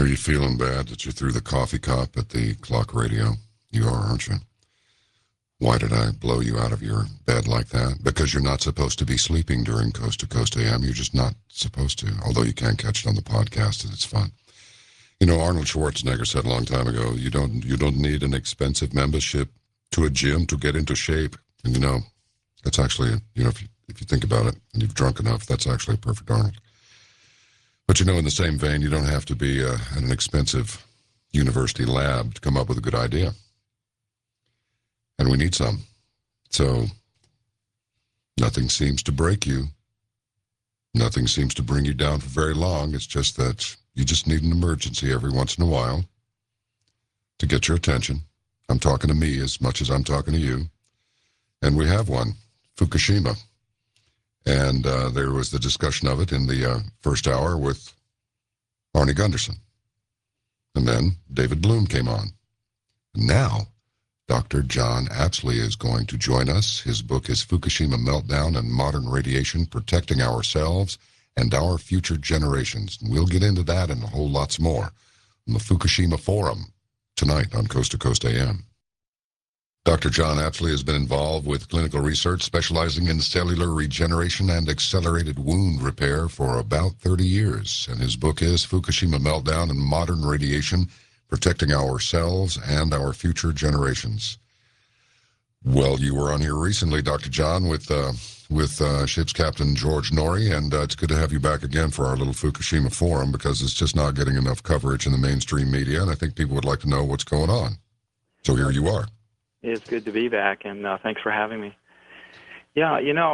you feeling bad that you threw the coffee cup at the clock radio? You are, aren't you? Why did I blow you out of your bed like that? Because you're not supposed to be sleeping during Coast to Coast AM. You're just not supposed to, although you can catch it on the podcast and it's fun. You know, Arnold Schwarzenegger said a long time ago, you don't need an expensive membership to a gym to get into shape. And you know, that's actually, if you think about it and you've drunk enough, that's actually a perfect Arnold. But you know, in the same vein, you don't have to be at an expensive university lab to come up with a good idea. And we need some. So nothing seems to break you. Nothing seems to bring you down for very long. It's just that you just need an emergency every once in a while to get your attention. I'm talking to me as much as I'm talking to you. And we have one, Fukushima. And there was the discussion of it in the first hour with Arnie Gunderson. And then David Bloom came on. Now, Dr. John Apsley is going to join us. His book is Fukushima Meltdown and Modern Radiation, Protecting Ourselves and Our Future Generations. And we'll get into that and a whole lots more on the Fukushima Forum tonight on Coast to Coast AM. Dr. John Apsley has been involved with clinical research specializing in cellular regeneration and accelerated wound repair for about 30 years. And his book is Fukushima Meltdown and Modern Radiation, Protecting Ourselves and Our Future Generations. Well, you were on here recently, Dr. John, with ship's captain George Norrie, and it's good to have you back again for our little Fukushima forum because it's just not getting enough coverage in the mainstream media, and I think people would like to know what's going on. So here you are. It's good to be back, and thanks for having me. Yeah,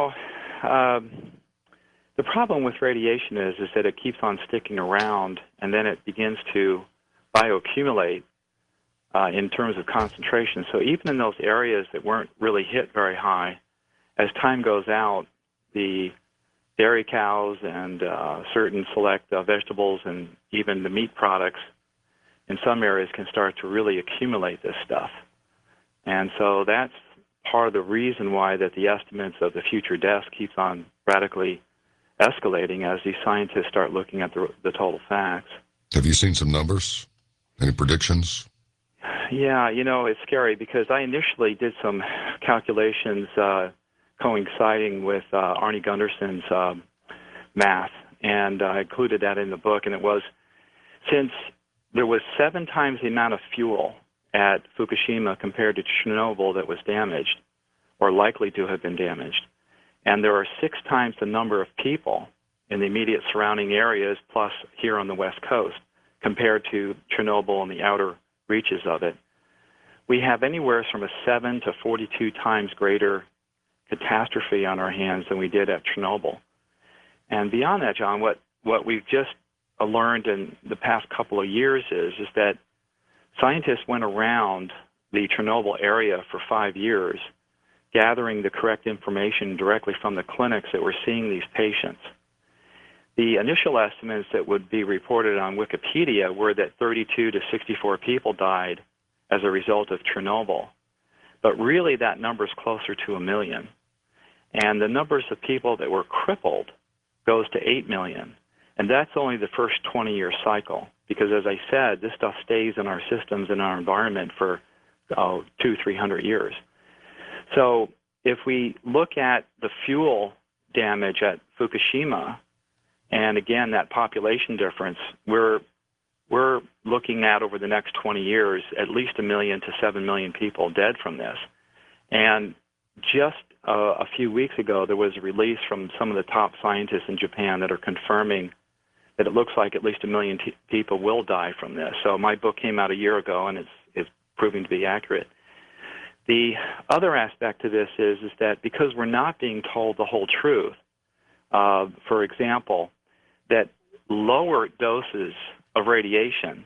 the problem with radiation is that it keeps on sticking around, and then it begins to bioaccumulate in terms of concentration. So even in those areas that weren't really hit very high, as time goes out, the dairy cows and certain select vegetables and even the meat products in some areas can start to really accumulate this stuff. And so that's part of the reason why that the estimates of the future deaths keeps on radically escalating as these scientists start looking at the total facts. Have you seen some numbers? Any predictions? Yeah, it's scary because I initially did some calculations coinciding with Arnie Gunderson's math, and I included that in the book, and it was since there was 7 times the amount of fuel at Fukushima compared to Chernobyl that was damaged or likely to have been damaged, and there are 6 times the number of people in the immediate surrounding areas plus here on the West Coast compared to Chernobyl and the outer reaches of it. We have anywhere from a 7 to 42 times greater catastrophe on our hands than we did at Chernobyl. And beyond that, John, what we've just learned in the past couple of years is that scientists went around the Chernobyl area for 5 years, gathering the correct information directly from the clinics that were seeing these patients. The initial estimates that would be reported on Wikipedia were that 32 to 64 people died as a result of Chernobyl. But really that number is closer to 1 million. And the numbers of people that were crippled goes to 8 million. And that's only the first 20-year cycle. Because as I said, this stuff stays in our systems and our environment for 200-300 years. So if we look at the fuel damage at Fukushima, and again, that population difference, we're looking at over the next 20 years at least 1 million to 7 million people dead from this. And just a few weeks ago, there was a release from some of the top scientists in Japan that are confirming that it looks like at least 1 million people will die from this. So my book came out a year ago, and it's proving to be accurate. The other aspect to this is that because we're not being told the whole truth, for example, that lower doses of radiation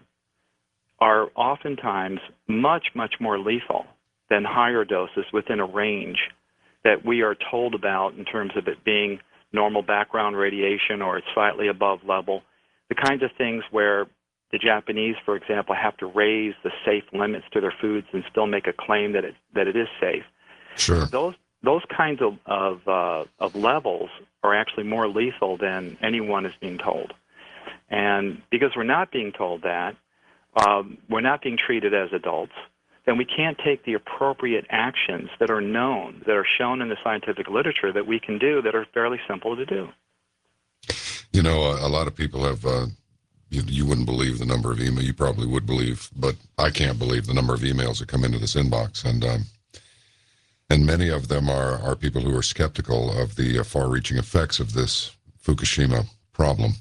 are oftentimes much, much more lethal than higher doses within a range that we are told about in terms of it being normal background radiation or it's slightly above level, the kinds of things where the Japanese, for example, have to raise the safe limits to their foods and still make a claim that it is safe. Sure. Those kinds of levels are actually more lethal than anyone is being told. And because we're not being told that, we're not being treated as adults, then we can't take the appropriate actions that are known, that are shown in the scientific literature that we can do that are fairly simple to do. You know, a lot of people have, you wouldn't believe the number of emails, you probably would believe, but I can't believe the number of emails that come into this inbox. And many of them are people who are skeptical of the far-reaching effects of this Fukushima problem.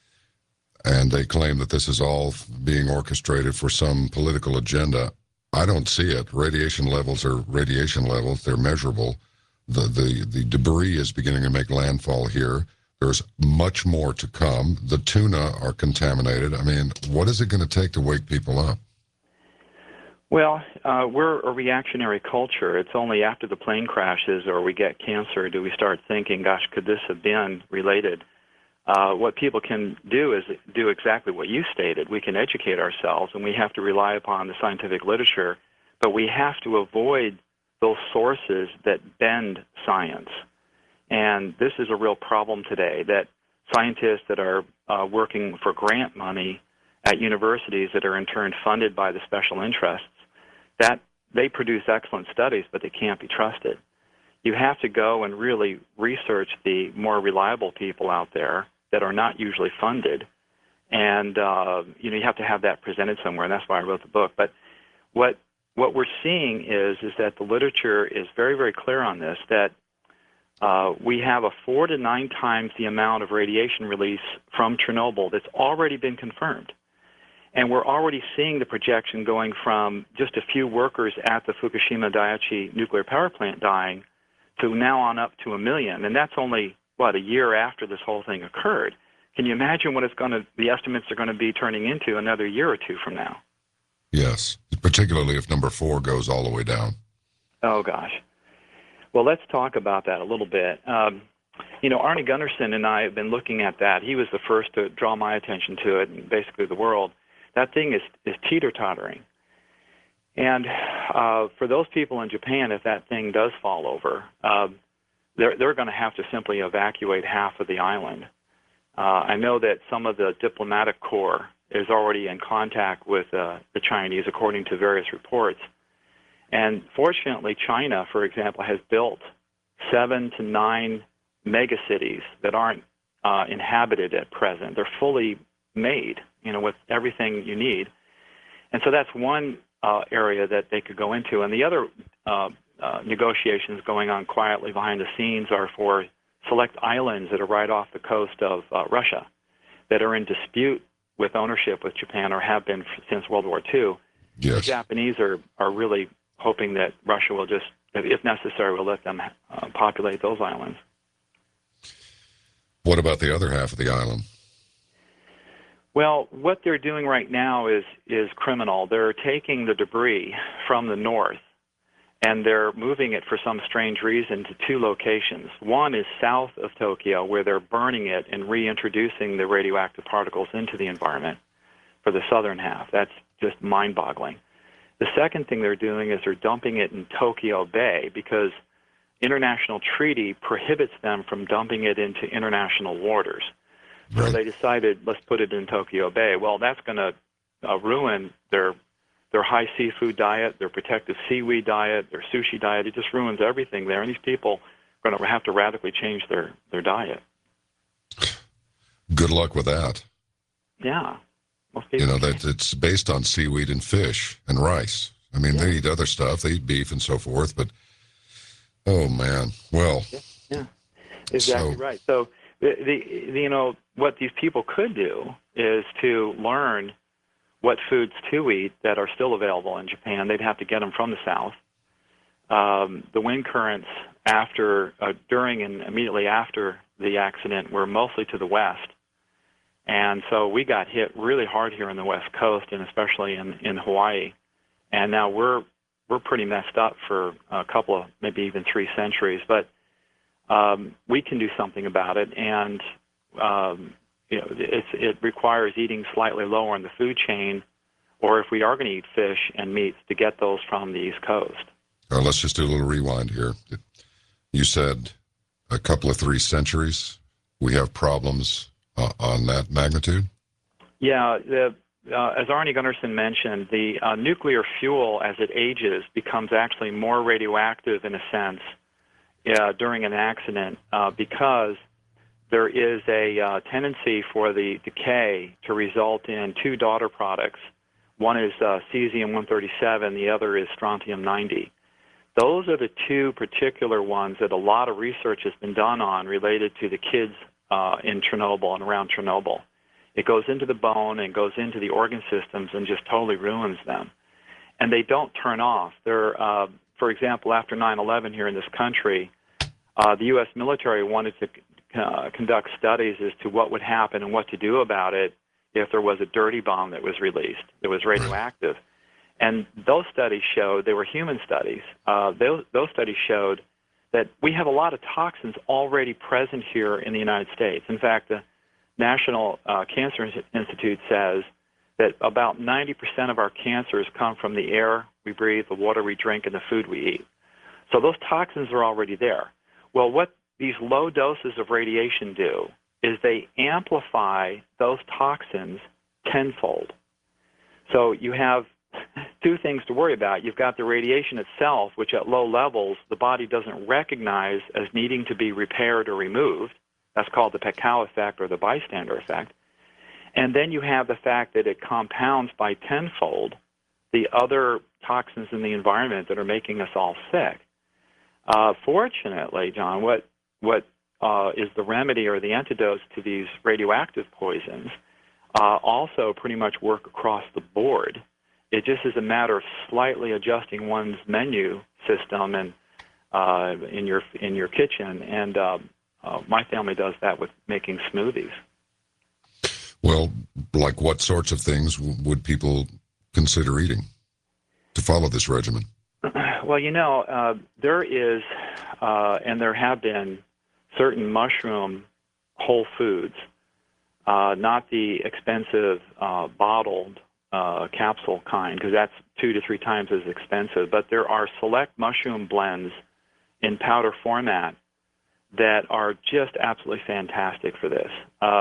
And they claim that this is all being orchestrated for some political agenda. I don't see it. Radiation levels are radiation levels. They're measurable. The debris is beginning to make landfall here. There's much more to come. The tuna are contaminated. I mean, what is it going to take to wake people up? Well, we're a reactionary culture. It's only after the plane crashes or we get cancer do we start thinking, gosh, could this have been related? What people can do is do exactly what you stated. We can educate ourselves, and we have to rely upon the scientific literature, but we have to avoid those sources that bend science. And this is a real problem today, that scientists that are working for grant money at universities that are in turn funded by the special interests, that they produce excellent studies, but they can't be trusted. You have to go and really research the more reliable people out there that are not usually funded, and you have to have that presented somewhere, and that's why I wrote the book. But what we're seeing is that the literature is very, very clear on this, that we have a 4 to 9 times the amount of radiation release from Chernobyl that's already been confirmed. And we're already seeing the projection going from just a few workers at the Fukushima Daiichi nuclear power plant dying to now on up to 1 million. And that's only, a year after this whole thing occurred. Can you imagine what the estimates are going to be turning into another year or two from now? Yes, particularly if number 4 goes all the way down. Oh, gosh. Well, let's talk about that a little bit. Arnie Gundersen and I have been looking at that. He was the first to draw my attention to it, and basically the world. That thing is teeter-tottering. And for those people in Japan, if that thing does fall over, they're going to have to simply evacuate half of the island. I know that some of the diplomatic corps is already in contact with the Chinese, according to various reports. And fortunately, China, for example, has built 7 to 9 megacities that aren't inhabited at present. They're fully made, with everything you need. And so that's one area that they could go into. And the other negotiations going on quietly behind the scenes are for select islands that are right off the coast of Russia that are in dispute with ownership with Japan, or have been since World War II. Yes. The Japanese are really hoping that Russia will just, if necessary, will let them populate those islands. What about the other half of the island? Well, what they're doing right now is criminal. They're taking the debris from the north, and they're moving it for some strange reason to 2 locations. One is south of Tokyo, where they're burning it and reintroducing the radioactive particles into the environment for the southern half. That's just mind-boggling. The second thing they're doing is they're dumping it in Tokyo Bay, because international treaty prohibits them from dumping it into international waters. So Right. they decided, let's put it in Tokyo Bay. Well, that's going to ruin their high seafood diet, their protective seaweed diet, their sushi diet. It just ruins everything there. And these people are going to have to radically change their diet. Good luck with that. Yeah. Most people That it's based on seaweed and fish and rice. I mean, they eat other stuff. They eat beef and so forth, but, oh, man. Well. Yeah. Exactly right. So, what these people could do is to learn what foods to eat that are still available in Japan. They'd have to get them from the south. The wind currents during and immediately after the accident were mostly to the west. And so we got hit really hard here on the West Coast, and especially in Hawaii. And now we're pretty messed up for a couple of, maybe even 3 centuries. But we can do something about it, and it requires eating slightly lower in the food chain, or if we are going to eat fish and meats, to get those from the East Coast. Let's just do a little rewind here. You said a couple of 3 centuries. We have problems on that magnitude? Yeah, as Arnie Gunderson mentioned, the nuclear fuel, as it ages, becomes actually more radioactive in a sense during an accident because there is a tendency for the decay to result in two daughter products. One is cesium-137, the other is strontium-90. Those are the two particular ones that a lot of research has been done on related to the kids in Chernobyl and around Chernobyl. It goes into the bone and goes into the organ systems and just totally ruins them. And they don't turn off. They're, for example, after 9/11 here in this country, the U.S. military wanted to conduct studies as to what would happen and what to do about it if there was a dirty bomb that was released that was radioactive. And those studies showed, they were human studies, those studies showed that we have a lot of toxins already present here in the United States. In fact, the National Cancer Institute says that about 90% of our cancers come from the air we breathe, the water we drink, and the food we eat. So those toxins are already there. Well, what these low doses of radiation do is they amplify those toxins tenfold. So you have two things to worry about. You've got the radiation itself, which at low levels the body doesn't recognize as needing to be repaired or removed. That's called the Pekau effect or the bystander effect. And then you have the fact that it compounds by tenfold the other toxins in the environment that are making us all sick. Fortunately, John, what is the remedy or the antidotes to these radioactive poisons also pretty much work across the board. It just is a matter of slightly adjusting one's menu system and in your kitchen. And my family does that with making smoothies. Well, like what sorts of things would people consider eating to follow this regimen? Well, there is, and there have been, certain mushroom whole foods, not the expensive bottled capsule kind, because that's 2 to 3 times as expensive, but there are select mushroom blends in powder format that are just absolutely fantastic for this.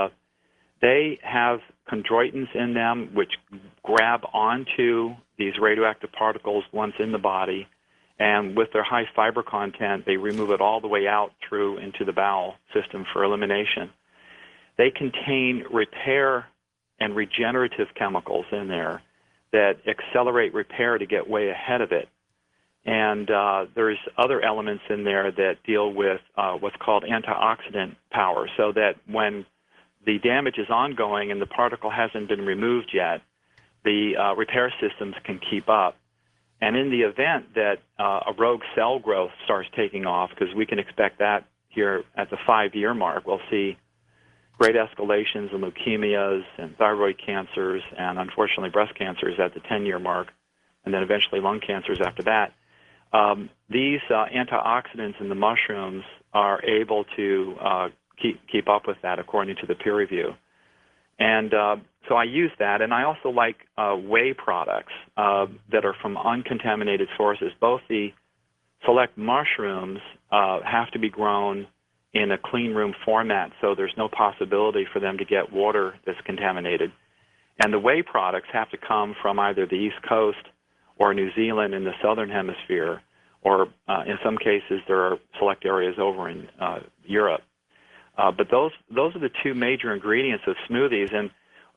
They have chondroitins in them, which grab onto these radioactive particles once in the body, and with their high fiber content, they remove it all the way out through into the bowel system for elimination. They contain repair and regenerative chemicals in there that accelerate repair to get way ahead of it. And there's other elements in there that deal with what's called antioxidant power, so that when the damage is ongoing and the particle hasn't been removed yet, the repair systems can keep up. And in the event that a rogue cell growth starts taking off, because we can expect that here at the 5-year mark, we'll see great escalations in leukemias and thyroid cancers and, unfortunately, breast cancers at the 10-year mark, and then eventually lung cancers after that. These antioxidants in the mushrooms are able to keep up with that, according to the peer review. And so I use that, and I also like whey products that are from uncontaminated sources. Both the select mushrooms have to be grown in a clean room format, so there's no possibility for them to get water that's contaminated. And the whey products have to come from either the East Coast or New Zealand in the Southern Hemisphere, or in some cases there are select areas over in Europe. But those are the two major ingredients of smoothies. And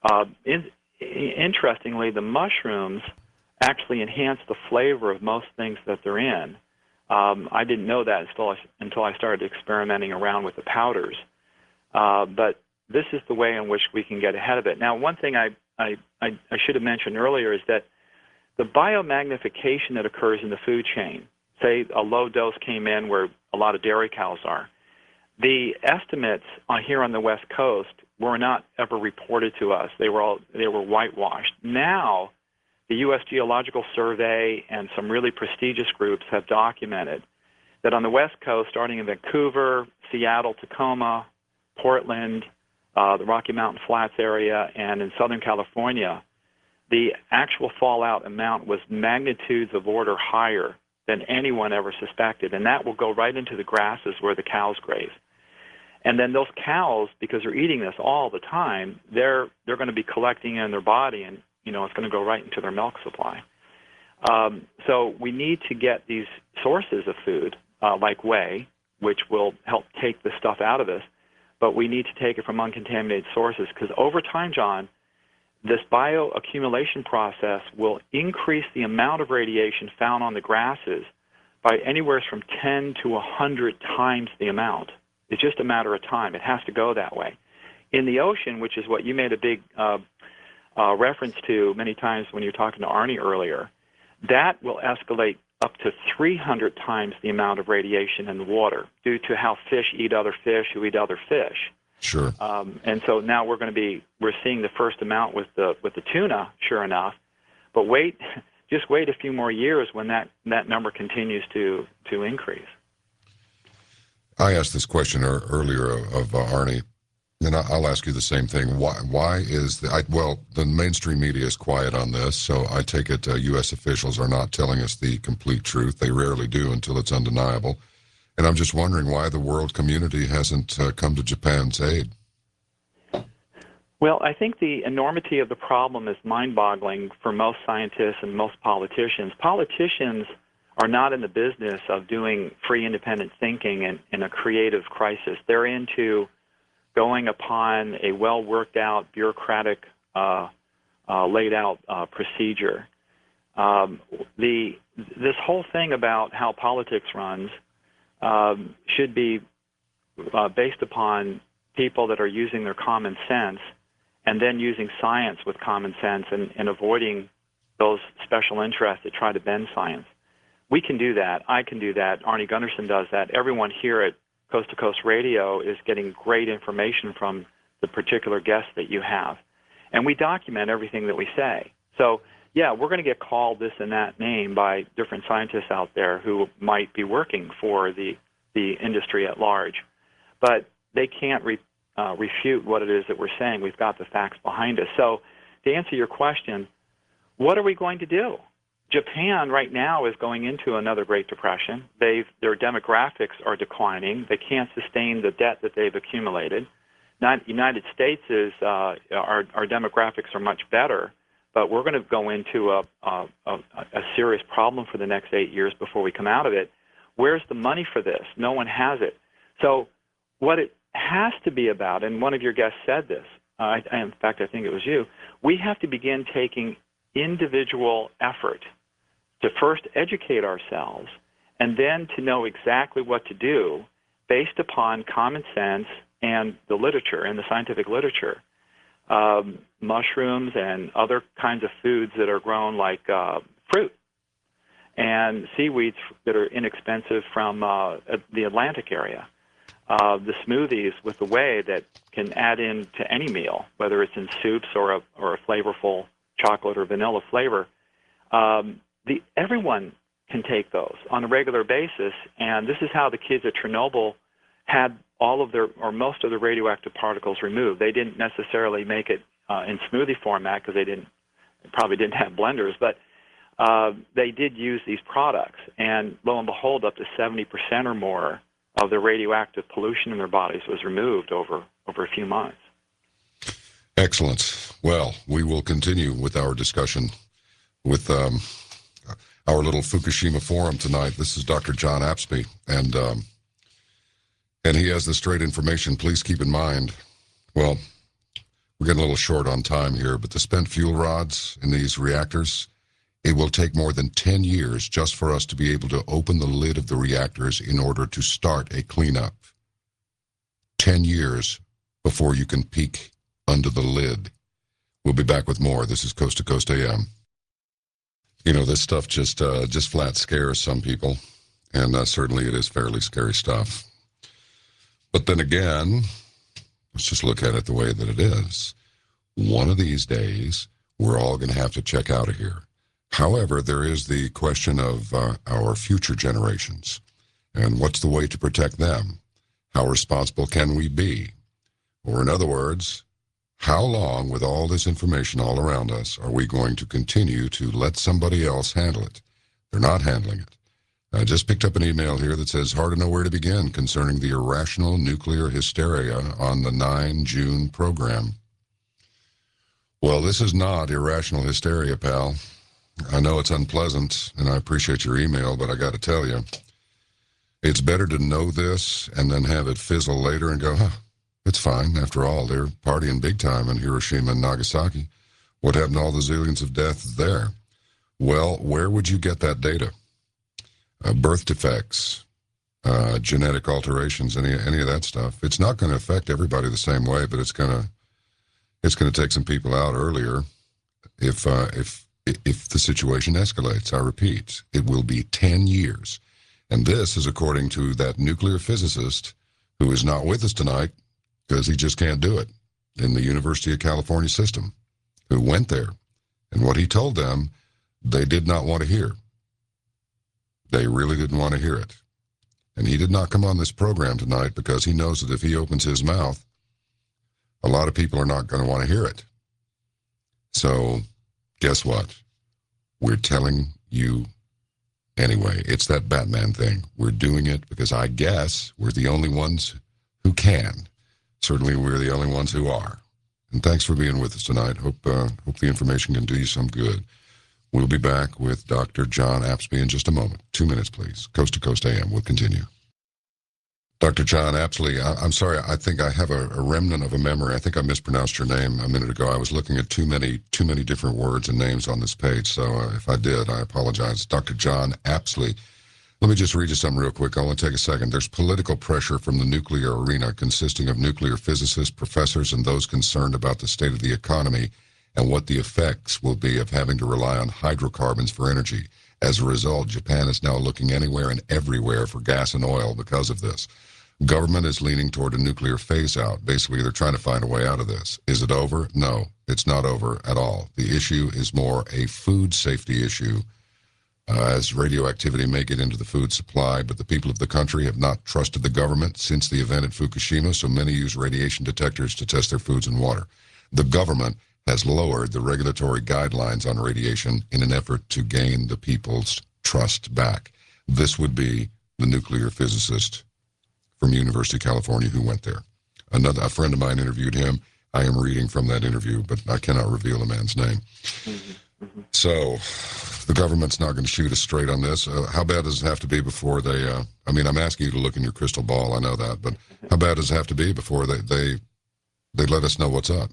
interestingly, the mushrooms actually enhance the flavor of most things that they're in. I didn't know that until I started experimenting around with the powders. But this is the way in which we can get ahead of it. Now, one thing I should have mentioned earlier is that the biomagnification that occurs in the food chain, say a low dose came in where a lot of dairy cows are, the estimates here on the West Coast were not ever reported to us. They were whitewashed. Now, the U.S. Geological Survey and some really prestigious groups have documented that on the West Coast, starting in Vancouver, Seattle, Tacoma, Portland, the Rocky Mountain Flats area, and in Southern California, the actual fallout amount was magnitudes of order higher than anyone ever suspected, and that will go right into the grasses where the cows graze. And then those cows, because they're eating this all the time, they're going to be collecting it in their body, and it's going to go right into their milk supply. So we need to get these sources of food, like whey, which will help take the stuff out of us, but we need to take it from uncontaminated sources, because over time, John, this bioaccumulation process will increase the amount of radiation found on the grasses by anywhere from 10 to 100 times the amount. It's just a matter of time. It has to go that way. In the ocean, which is what you made a big reference to many times when you were talking to Arnie earlier, that will escalate up to 300 times the amount of radiation in the water due to how fish eat other fish who eat other fish. Sure. And so now we're seeing the first amount with the tuna, sure enough. But just wait a few more years when that number continues to increase. I asked this question earlier of Arnie, and I'll ask you the same thing. Why is the mainstream media is quiet on this, so I take it U.S. officials are not telling us the complete truth. They rarely do until it's undeniable. And I'm just wondering why the world community hasn't come to Japan's aid. Well, I think the enormity of the problem is mind-boggling for most scientists and most politicians. Politicians are not in the business of doing free, independent thinking in a creative crisis. They're into going upon a well-worked-out, bureaucratic, laid-out procedure. This whole thing about how politics runs should be based upon people that are using their common sense and then using science with common sense and avoiding those special interests that try to bend science. We can do that. I can do that. Arnie Gundersen does that. Everyone here at Coast to Coast Radio is getting great information from the particular guests that you have. And we document everything that we say. So, yeah, we're going to get called this and that name by different scientists out there who might be working for the industry at large. But they can't refute what it is that we're saying. We've got the facts behind us. So to answer your question, what are we going to do? Japan right now is going into another Great Depression. Their demographics are declining. They can't sustain the debt that they've accumulated. United States our demographics are much better, but we're going to go into a serious problem for the next 8 years before we come out of it. Where's the money for this? No one has it. So what it has to be about, and one of your guests said this, in fact, I think it was you, we have to begin taking individual effort to first educate ourselves and then to know exactly what to do based upon common sense and the literature and the scientific literature. Mushrooms and other kinds of foods that are grown like fruit and seaweeds that are inexpensive from the Atlantic area. The smoothies with the whey that can add in to any meal, whether it's in soups or a flavorful chocolate or vanilla flavor. Everyone can take those on a regular basis, and this is how the kids at Chernobyl had all of their or most of the radioactive particles removed. They didn't necessarily make it in smoothie format because they probably didn't have blenders, but they did use these products, and lo and behold, up to 70% or more of the radioactive pollution in their bodies was removed over a few months. Excellent. Well, we will continue with our discussion with our little Fukushima forum tonight. This is Dr. John Apsby, and he has the straight information. Please keep in mind, well, we're getting a little short on time here, but the spent fuel rods in these reactors, it will take more than 10 years just for us to be able to open the lid of the reactors in order to start a cleanup. 10 years before you can peek under the lid. We'll be back with more. This is Coast to Coast AM. You know, this stuff just flat scares some people, and certainly it is fairly scary stuff. But then again, let's just look at it the way that it is. One of these days, we're all going to have to check out of here. However, there is the question of our future generations, and what's the way to protect them? How responsible can we be? Or in other words, how long, with all this information all around us, are we going to continue to let somebody else handle it? They're not handling it. I just picked up an email here that says, hard to know where to begin concerning the irrational nuclear hysteria on the 9 June program. Well, this is not irrational hysteria, pal. I know it's unpleasant, and I appreciate your email, but I got to tell you, it's better to know this and then have it fizzle later and go, it's fine. After all, they're partying big time in Hiroshima and Nagasaki. What happened to all the zillions of deaths there? Well, where would you get that data? Birth defects, genetic alterations, any of that stuff. It's not going to affect everybody the same way, but it's going to take some people out earlier if the situation escalates. I repeat, it will be 10 years. And this is according to that nuclear physicist who is not with us tonight because he just can't do it, in the University of California system, who went there. And what he told them, they did not want to hear. They really didn't want to hear it. And he did not come on this program tonight because he knows that if he opens his mouth, a lot of people are not going to want to hear it. So guess what? We're telling you anyway. It's that Batman thing. We're doing it because I guess we're the only ones who can. Certainly we're the only ones who are. And thanks for being with us tonight. Hope the information can do you some good. We'll be back with Dr. John Apsley in just a moment. 2 minutes, please. Coast to Coast AM. We'll continue. Dr. John Apsley, I'm sorry, I think I have a remnant of a memory. I think I mispronounced your name a minute ago. I was looking at too many different words and names on this page, so if I did, I apologize. Dr. John Apsley. Let me just read you something real quick. I want to take a second. There's political pressure from the nuclear arena consisting of nuclear physicists, professors, and those concerned about the state of the economy and what the effects will be of having to rely on hydrocarbons for energy. As a result, Japan is now looking anywhere and everywhere for gas and oil because of this. Government is leaning toward a nuclear phase-out. Basically, they're trying to find a way out of this. Is it over? No, it's not over at all. The issue is more a food safety issue, as radioactivity may get into the food supply, but the people of the country have not trusted the government since the event at Fukushima, so many use radiation detectors to test their foods and water. The government has lowered the regulatory guidelines on radiation in an effort to gain the people's trust back. This would be the nuclear physicist from University of California who went there. A friend of mine interviewed him. I am reading from that interview, but I cannot reveal the man's name. So the government's not going to shoot us straight on this. How bad does it have to be before they, I'm asking you to look in your crystal ball, I know that, but how bad does it have to be before they let us know what's up?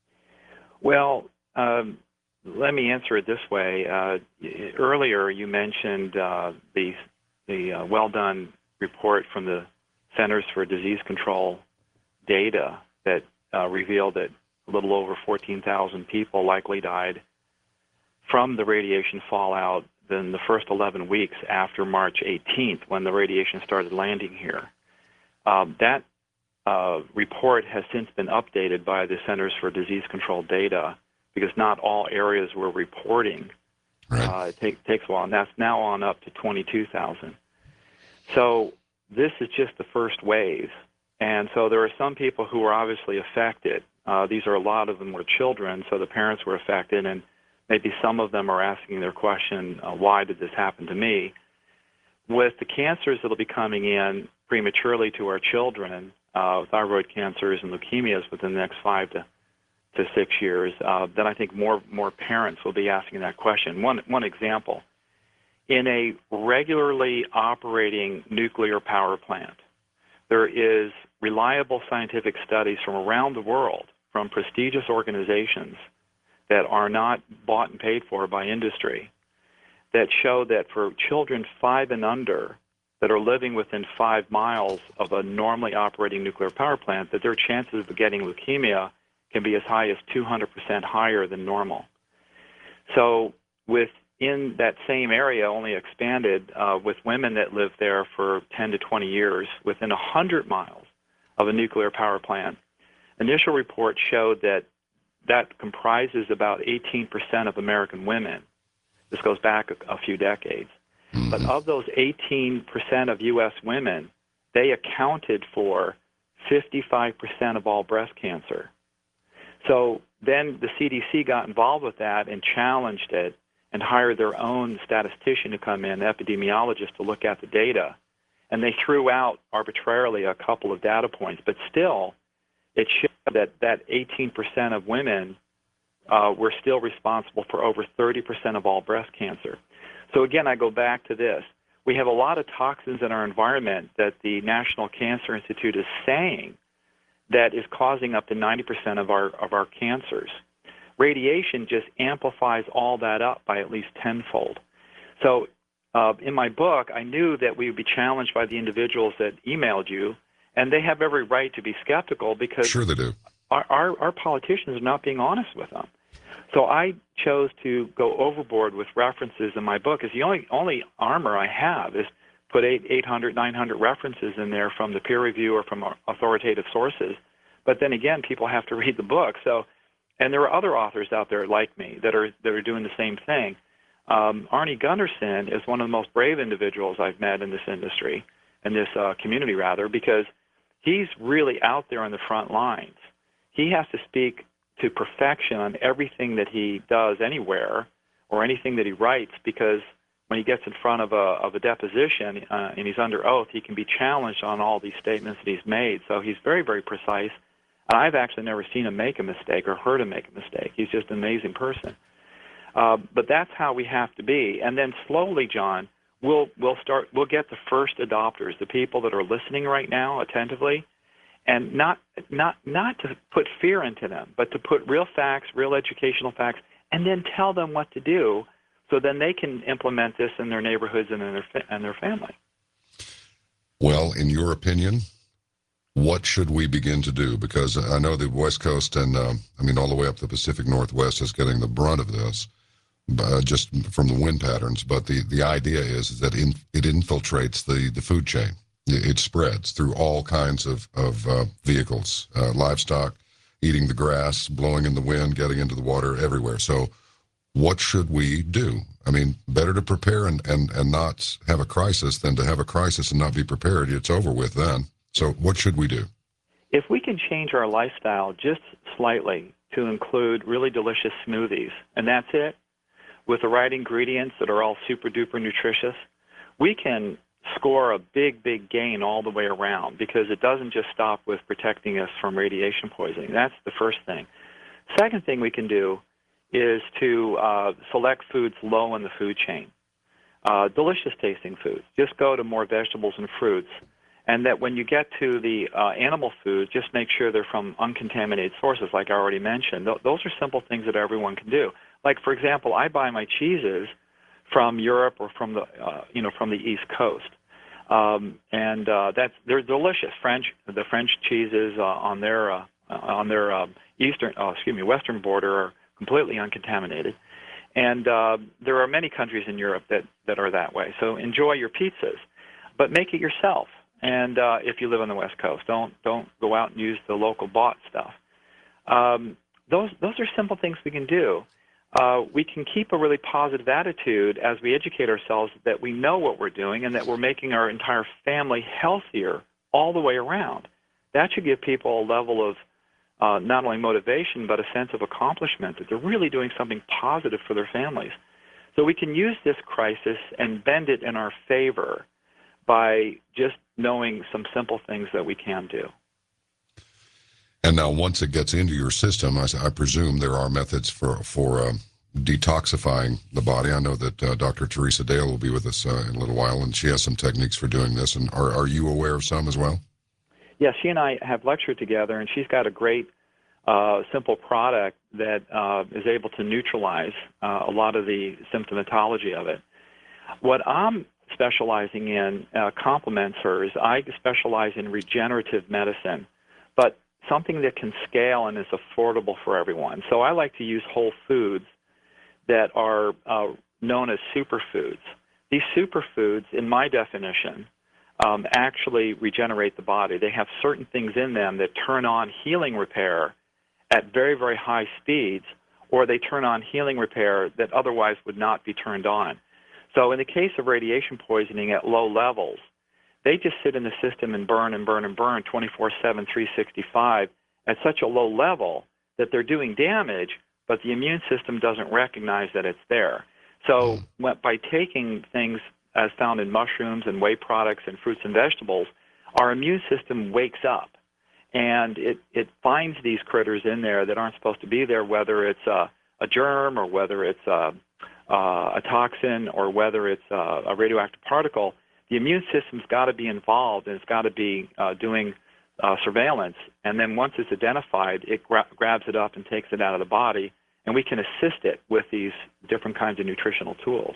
Well, let me answer it this way. Earlier, you mentioned the well-done report from the Centers for Disease Control data that revealed that a little over 14,000 people likely died from the radiation fallout in the first 11 weeks after March 18th, when the radiation started landing here. That report has since been updated by the Centers for Disease Control data because not all areas were reporting. Right. It takes a while, and that's now on up to 22,000. So this is just the first wave. And so there are some people who were obviously affected. A lot of them were children, so the parents were affected, and maybe some of them are asking their question, why did this happen to me? With the cancers that will be coming in prematurely to our children, thyroid cancers and leukemias within the next 5 to 6 years, then I think more parents will be asking that question. One example, in a regularly operating nuclear power plant, there is reliable scientific studies from around the world, from prestigious organizations that are not bought and paid for by industry, that show that for children 5 and under that are living within 5 miles of a normally operating nuclear power plant, that their chances of getting leukemia can be as high as 200% higher than normal. So within that same area, only expanded with women that live there for 10 to 20 years, within 100 miles of a nuclear power plant, initial reports showed that comprises about 18% of American women. This goes back a few decades. Mm-hmm. But of those 18% of U.S. women, they accounted for 55% of all breast cancer. So then the CDC got involved with that and challenged it and hired their own statistician to come in, epidemiologist, to look at the data. And they threw out arbitrarily a couple of data points, but still it showed that 18% of women were still responsible for over 30% of all breast cancer. So again, I go back to this. We have a lot of toxins in our environment that the National Cancer Institute is saying that is causing up to 90% of our cancers. Radiation just amplifies all that up by at least tenfold. So in my book, I knew that we would be challenged by the individuals that emailed you, and they have every right to be skeptical because Sure they do. Our politicians are not being honest with them. So I chose to go overboard with references in my book, because the only armor I have is put 800, 900 references in there from the peer review or from authoritative sources. But then again, people have to read the book. So, and there are other authors out there like me that are doing the same thing. Arnie Gundersen is one of the most brave individuals I've met in this industry, in this community rather, because he's really out there on the front lines. He has to speak to perfection on everything that he does anywhere or anything that he writes, because when he gets in front of a deposition and he's under oath, he can be challenged on all these statements that he's made. So he's very, very precise. And I've actually never seen him make a mistake or heard him make a mistake. He's just an amazing person. But that's how we have to be. And then slowly, John, we'll get the first adopters, the people that are listening right now attentively, and not to put fear into them, but to put real facts, real educational facts, and then tell them what to do, so then they can implement this in their neighborhoods and in their family. Well, in your opinion, what should we begin to do? Because I know the West Coast and, all the way up the Pacific Northwest is getting the brunt of this, just from the wind patterns. But the idea is that it infiltrates the food chain. It spreads through all kinds of vehicles, livestock, eating the grass, blowing in the wind, getting into the water, everywhere. So what should we do? I mean, better to prepare and not have a crisis than to have a crisis and not be prepared. It's over with then. So what should we do? If we can change our lifestyle just slightly to include really delicious smoothies, and that's it, with the right ingredients that are all super-duper nutritious, we can score a big, big gain all the way around, because it doesn't just stop with protecting us from radiation poisoning. That's the first thing. Second thing we can do is to select foods low in the food chain. Delicious tasting foods. Just go to more vegetables and fruits. And that when you get to the animal food, just make sure they're from uncontaminated sources, like I already mentioned. Those are simple things that everyone can do. Like, for example, I buy my cheeses from Europe or from the East Coast, and they're delicious. The French cheeses on their western border are completely uncontaminated, and there are many countries in Europe that are that way. So enjoy your pizzas, but make it yourself. And if you live on the West Coast, don't go out and use the local bought stuff. Those are simple things we can do. We can keep a really positive attitude as we educate ourselves that we know what we're doing and that we're making our entire family healthier all the way around. That should give people a level of not only motivation but a sense of accomplishment, that they're really doing something positive for their families. So we can use this crisis and bend it in our favor by just knowing some simple things that we can do. And now, once it gets into your system, I presume there are methods for detoxifying the body. I know that Dr. Teresa Dale will be with us in a little while, and she has some techniques for doing this. And are you aware of some as well? Yeah, she and I have lectured together, and she's got a great, simple product that is able to neutralize a lot of the symptomatology of it. What I'm specializing in complements hers. I specialize in regenerative medicine, but something that can scale and is affordable for everyone. So I like to use whole foods that are known as superfoods. These superfoods, in my definition, actually regenerate the body. They have certain things in them that turn on healing repair at very, very high speeds, or they turn on healing repair that otherwise would not be turned on. So in the case of radiation poisoning at low levels, they just sit in the system and burn and burn and burn 24/7, 365 at such a low level that they're doing damage, but the immune system doesn't recognize that it's there. So by taking things as found in mushrooms and whey products and fruits and vegetables, our immune system wakes up, and it finds these critters in there that aren't supposed to be there, whether it's a germ or whether it's a toxin or whether it's a radioactive particle. The immune system's got to be involved, and it's got to be doing surveillance. And then once it's identified, it grabs it up and takes it out of the body, and we can assist it with these different kinds of nutritional tools.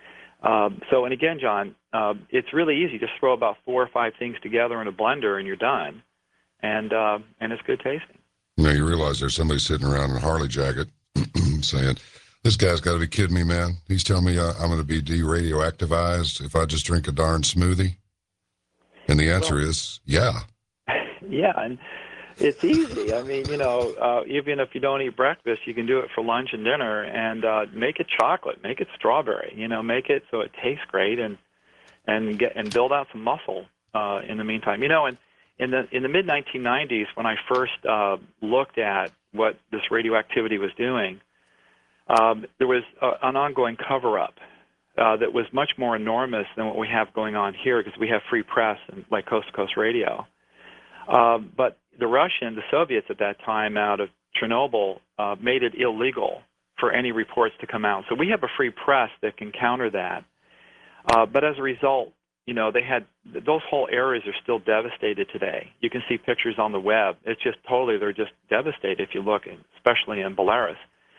And again, John, it's really easy. Just throw about 4 or 5 things together in a blender, and you're done. And it's good tasting. Now, you realize there's somebody sitting around in a Harley jacket saying, this guy's got to be kidding me, man. He's telling me I'm going to be de-radioactivized if I just drink a darn smoothie? And the answer is, yeah. Yeah, and it's easy. I mean, even if you don't eat breakfast, you can do it for lunch and dinner, and make it chocolate, make it strawberry. Make it so it tastes great, and build out some muscle in the meantime. And in the mid 1990s, when I first looked at what this radioactivity was doing, there was an ongoing cover-up that was much more enormous than what we have going on here, because we have free press and like Coast to Coast Radio. But the Soviets at that time out of Chernobyl made it illegal for any reports to come out. So we have a free press that can counter that. But as a result, they had those whole areas are still devastated today. You can see pictures on the web. It's just they're just devastated if you look, especially in Belarus.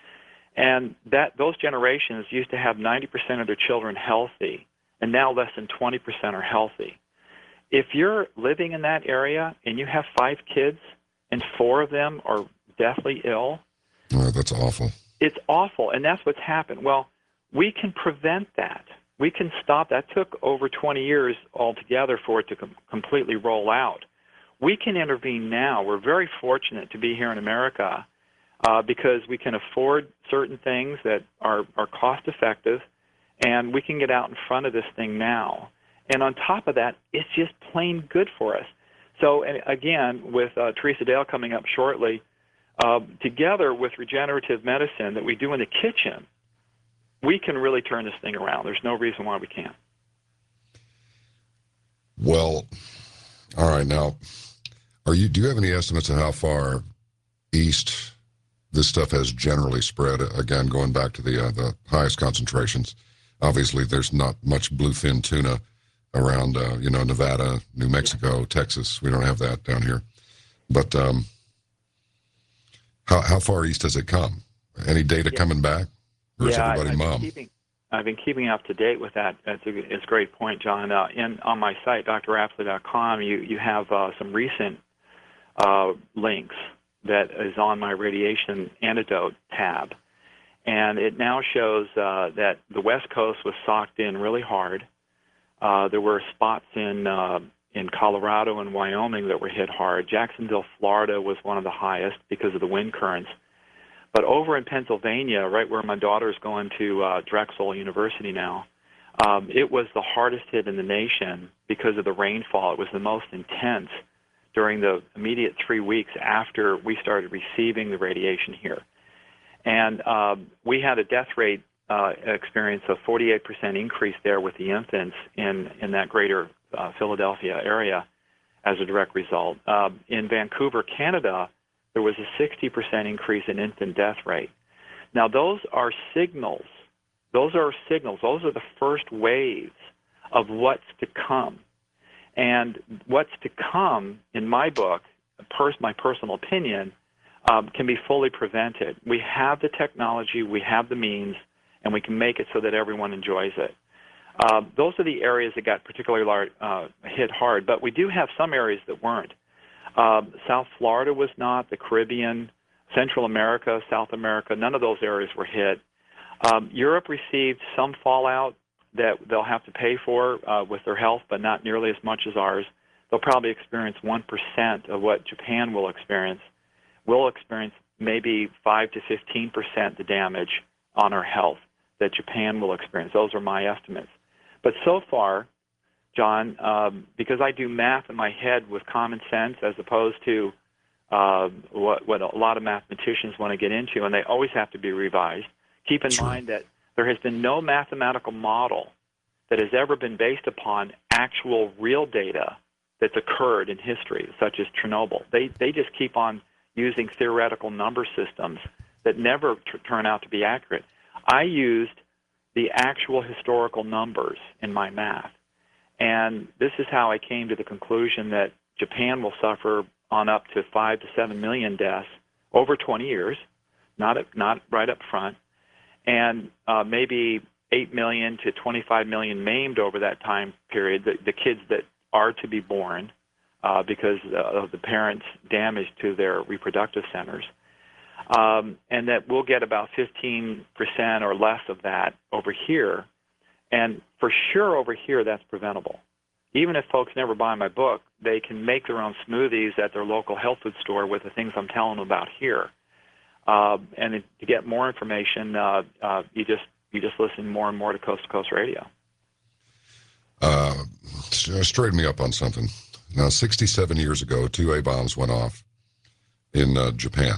And those generations used to have 90% of their children healthy, and now less than 20% are healthy. If you're living in that area and you have 5 kids and 4 of them are deathly ill, oh, that's awful. It's awful, and that's what's happened. Well, we can prevent that. We can stop. That took over 20 years altogether for it to completely roll out. We can intervene now. We're very fortunate to be here in America because we can afford certain things that are cost-effective, and we can get out in front of this thing now. And on top of that, it's just plain good for us. So, and again, with Teresa Dale coming up shortly, together with regenerative medicine that we do in the kitchen, we can really turn this thing around. There's no reason why we can't. Well, all right. Now, do you have any estimates of how far east this stuff has generally spread? Again, going back to the highest concentrations, obviously there's not much bluefin tuna around, Nevada, New Mexico, Texas. We don't have that down here. But how far east does it come? Any data coming back? Or is everybody mum? I've been keeping up to date with that. It's a great point, John. On my site, drapsley.com, you have some recent links that is on my radiation antidote tab. And it now shows that the West Coast was socked in really hard. There were spots in Colorado and Wyoming that were hit hard. Jacksonville, Florida was one of the highest because of the wind currents. But over in Pennsylvania, right where my daughter's going to Drexel University now, it was the hardest hit in the nation because of the rainfall. It was the most intense during the immediate 3 weeks after we started receiving the radiation here. And we had a death rate experience of 48% increase there with the infants in that greater Philadelphia area as a direct result. In Vancouver, Canada, there was a 60% increase in infant death rate. Now, those are signals. Those are the first waves of what's to come. And what's to come, in my book, my personal opinion, can be fully prevented. We have the technology, we have the means, and we can make it so that everyone enjoys it. Those are the areas that got particularly hit hard, but we do have some areas that weren't. South Florida was not, the Caribbean, Central America, South America, none of those areas were hit. Europe received some fallout that they'll have to pay for with their health, but not nearly as much as ours. They'll probably experience 1% of what Japan will experience. We'll experience maybe 5 to 15% the damage on our health that Japan will experience. Those are my estimates. But so far, John, because I do math in my head with common sense as opposed to what a lot of mathematicians want to get into, and they always have to be revised. Keep in mind that There has been no mathematical model that has ever been based upon actual real data that's occurred in history, such as Chernobyl. They just keep on using theoretical number systems that never turn out to be accurate. I used the actual historical numbers in my math. And this is how I came to the conclusion that Japan will suffer on up to 5 to 7 million deaths over 20 years, not right up front, and maybe 8 million to 25 million maimed over that time period, the kids that are to be born because of the parents' damage to their reproductive centers. And that we'll get about 15% or less of that over here. And for sure over here, that's preventable. Even if folks never buy my book, they can make their own smoothies at their local health food store with the things I'm telling them about here. And to get more information, you just listen more and more to Coast Radio. Straighten me up on something. Now, 67 years ago, 2 A-bombs went off in Japan.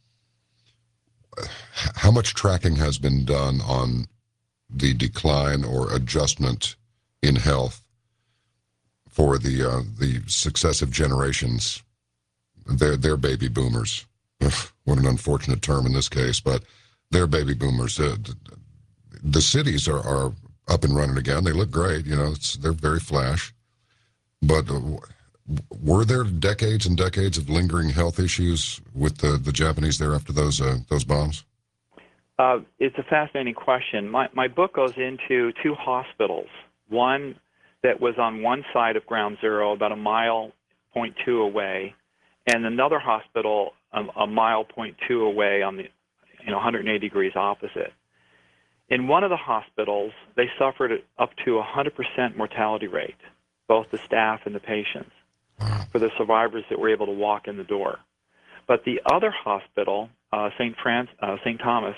How much tracking has been done on the decline or adjustment in health for the successive generations, their baby boomers? What an unfortunate term in this case, but they're baby boomers. The cities are up and running again. They look great, they're very flash. But were there decades and decades of lingering health issues with the Japanese there after those bombs? It's a fascinating question. My book goes into 2 hospitals, one that was on one side of Ground Zero, about 1.2 miles away, and another hospital 1.2 miles away on the 180 degrees opposite. In one of the hospitals, they suffered up to 100% mortality rate, both the staff and the patients, for the survivors that were able to walk in the door. But the other hospital, St. Thomas,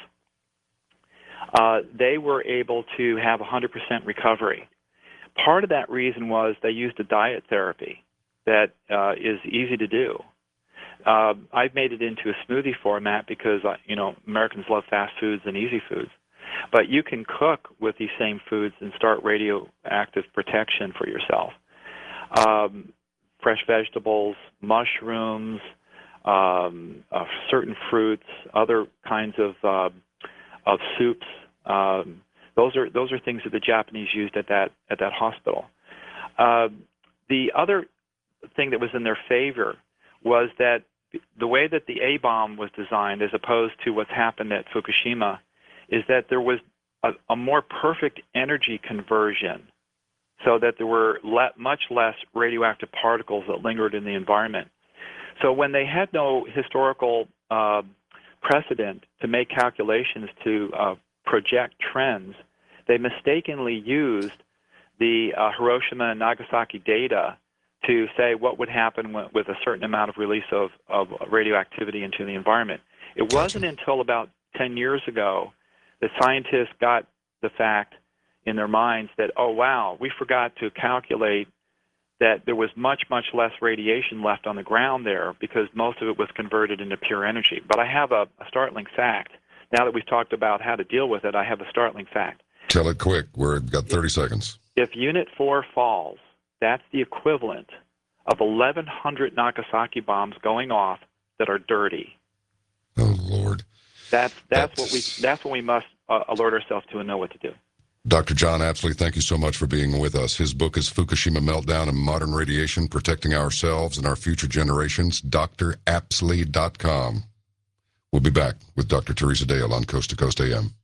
they were able to have 100% recovery. Part of that reason was they used a diet therapy that is easy to do. I've made it into a smoothie format because, Americans love fast foods and easy foods. But you can cook with these same foods and start radioactive protection for yourself. Fresh vegetables, mushrooms, certain fruits, other kinds of soups. Those are things that the Japanese used at that hospital. The other thing that was in their favor was that the way that the A-bomb was designed, as opposed to what's happened at Fukushima, is that there was a more perfect energy conversion, so that there were much less radioactive particles that lingered in the environment. So when they had no historical precedent to make calculations to project trends, they mistakenly used the Hiroshima and Nagasaki data to say what would happen with a certain amount of release of radioactivity into the environment. It wasn't until about 10 years ago that scientists got the fact in their minds that, oh, wow, we forgot to calculate that there was much, much less radiation left on the ground there because most of it was converted into pure energy. But I have a startling fact. Now that we've talked about how to deal with it, I have a startling fact. Tell it quick. We've got 30 seconds. If Unit 4 falls, that's the equivalent of 1,100 Nagasaki bombs going off that are dirty. Oh, Lord. That's what we must alert ourselves to and know what to do. Dr. John Apsley, thank you so much for being with us. His book is Fukushima Meltdown and Modern Radiation, Protecting Ourselves and Our Future Generations, drapsley.com. We'll be back with Dr. Teresa Dale on Coast to Coast AM.